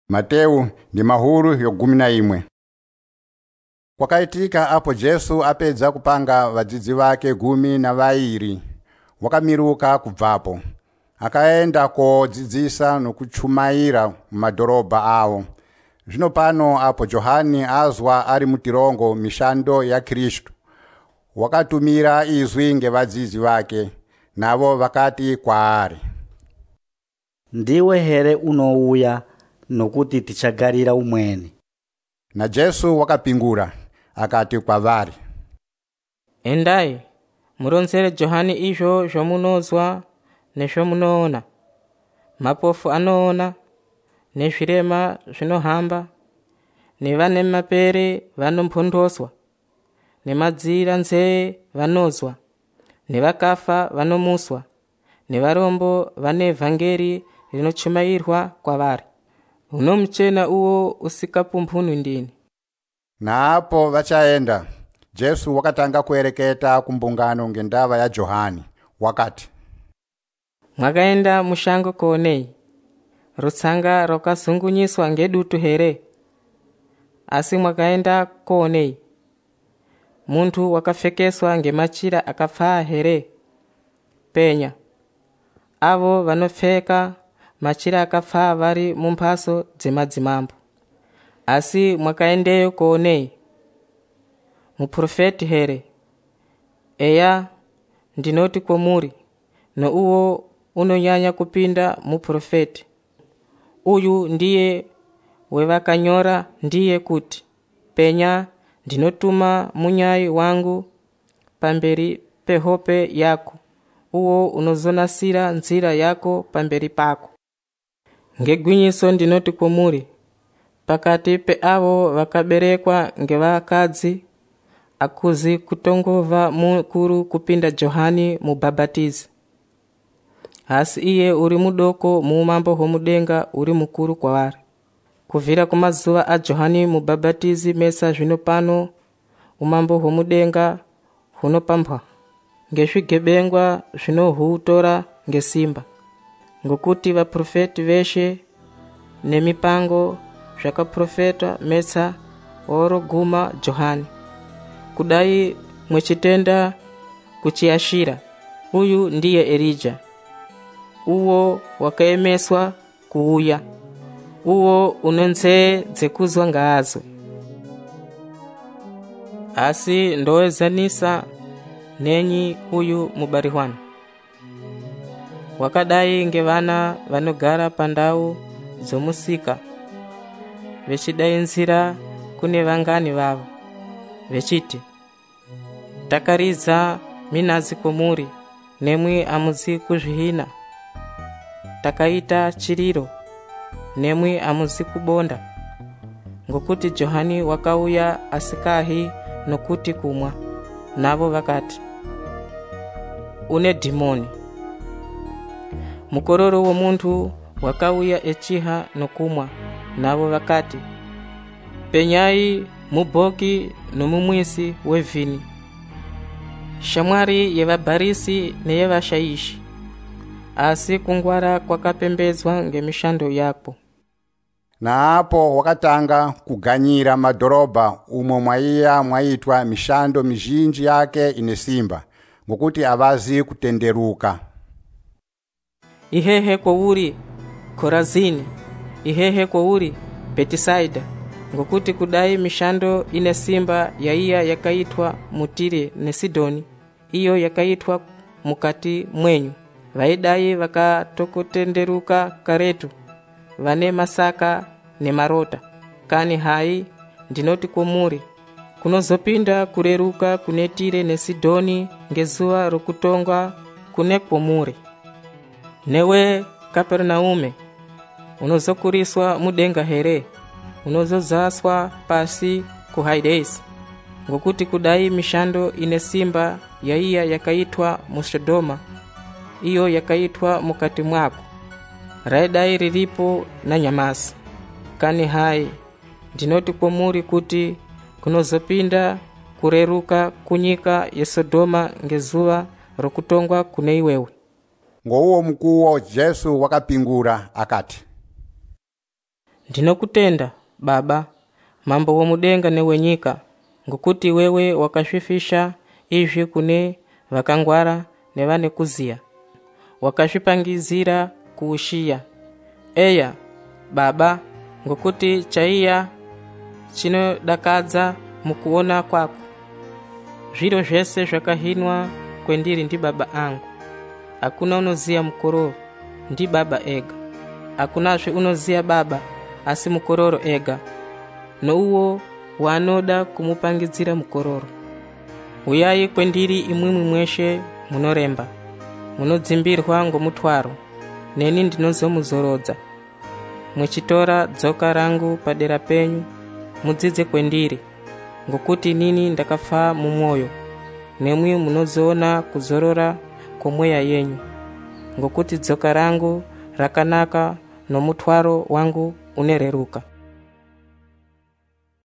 Mateu ndi mahulu yogumi na imwe. Kwakaitika apo Jesu apedza kupanga vadzidzi vake gumi na vairi, wakamiruka kubvapo. Akaenda kodzidzisa nokuchumaira madoroba awo. Zvino pano apo Johani azwa ari mutirongo mishando ya Kristu, wakatumira izwi ngevadzidzi vake, navo vakati kwaari, ndiwe here unouya nokuti tichagarira umweni? Na Jesu wakapingura akati kwavari, endai muronzere Johani izvo zvomunozwa nezvomunoona. Mapofu anoona, nezvirema zvinohamba, nevane mapere vanomphondoswa, nemadzira nzee vanozwa, nevakafa vanomuswa, nevarombo vane evhangeri rinochumairwa kwavari. Uno mchena uwo usikapumphunwi ndini. Na apo vachaenda, Jesu wakatanga kuereketa kumbungano ngendava ya Johani, wakati, mwakaenda mushango koonei? Rutsanga rokazungunyiswa ngedutu here? Asi mwakaenda koonei? Munthu wakapfekeswa ngemachira akapfaa here? Penya, avo vanopfeka machira akapfaa vari mumphaso dzemadzimambo. Asi mwakaendeyo koonei? Muprofeti here? Eya, ndinoti kwamuri, nouwo unonyanya kupinda muprofeti. Uyu ndiye wevakanyora ndiye kuti, penya ndinotuma munyayi wangu pamberi pehope yako, uwo unozonasira nzira yako pamberi pako. Ngegwinyiso ndinoti kwamuri, pakati pe avo vakaberekwa ngevakadzi, akuzi kutongova mukuru kupinda Johani mubhabhatizi. Asi iye uri mudoko mu umambo hwomudenga uri mukuru kwavari. Kuvira kumazuva a Johani mubhabhatizi mesa zvino pano umambo hwomudenga hunopambwa ngezvigebengwa zvinohutora ngesimba, ngokuti vaprofeti veshe nemipango zvakaprofetwa mesa oroguma Johani. Kudai mwechitenda kuchiashira, uyu ndiye Elija, uwo wakaemeswa kuuya, uwo unenzee dzekuzwa ngaazwe. Asi ndowezanisa nenyi uyu mubarihwana. Wakadai ngevana vanogara pandau dzomusika, vechidainzira kune vangani vavo, vechiti, takaridza minazi kwamuri, nemwi amuzi kuzvihina. Takaita chiriro, nemwi amuzi kubonda. Ngokuti Johani wakauya asikahi nokuti kumwa, navo vakati, une dhimoni. Mukororo womunthu wakauya echiha nokumwa, navo vakati, penyai mubhoki nomumwisi wevhini. Shamwari yevabharisi neyevashayishi, asi kungwara kwakapembedzwa ngemishando yako. Na apo wakatanga kuganyira madhorobha umo mwaiya mwaitwa mishando mizhinji yake ine simba, ngokuti avazi kutenderuka. Ihehe kwauri Korazini, ihehe kwauri Betisaida, ngokuti kudai mishando ine simba yaiya yakaitwa mutire nesidoni, iyo yakaitwa mukati mwenyu, vaidai vakatokutenderuka karetu, vane masaka nemarota. Kani hai ndinoti kwamuri, kunozopinda kureruka kune Tire nesidoni ngezuva rokutongwa kune kwamuri. Newe Kapernaume, unozokuriswa mudenga here? Unozozaswa pasi kuHadesi, ngokuti kudai mishando ine simba yaiya yakaitwa muSodoma, iyo yakaitwa mukati mwako, raidai riripo na nyamasi. Kani hai ndinoti kwamuri kuti kunozopinda kureruka kunyika yeSodoma ngezuva rokutongwa kune iwewe. Ngouwo mkuwo Jesu wakapingura akati, Ndinokutenda Baba, mambo womudenga newenyika, ngokuti wewe wakashwifisha izvi kune vakangwara nevane kuziya, wakashwipangizira kuushiya. Eya Baba, ngokuti chaiya chinodakadza mukuona kwako. Zviro zvese zvakahinwa kwendiri ndi Baba angu. Hakuna unoziya mukororo, ndi Baba ega. Hakunazve unoziya Baba, asi mukororo ega, nouwo wanoda kumupangidzira mukororo. Uyai kwendiri imwimwi mweshe munoremba, munodzimbirwa ngomutwaro, neni ndinozomuzorodza. Mwichitora dzoka rangu padera penyu, mudzidze kwendiri, ngokuti nini ndakafa mumwoyo, nemwi munozoona kuzorora kwomweya yenyu, ngokuti dzoka rangu rakanaka nomutwaro wangu unereruka.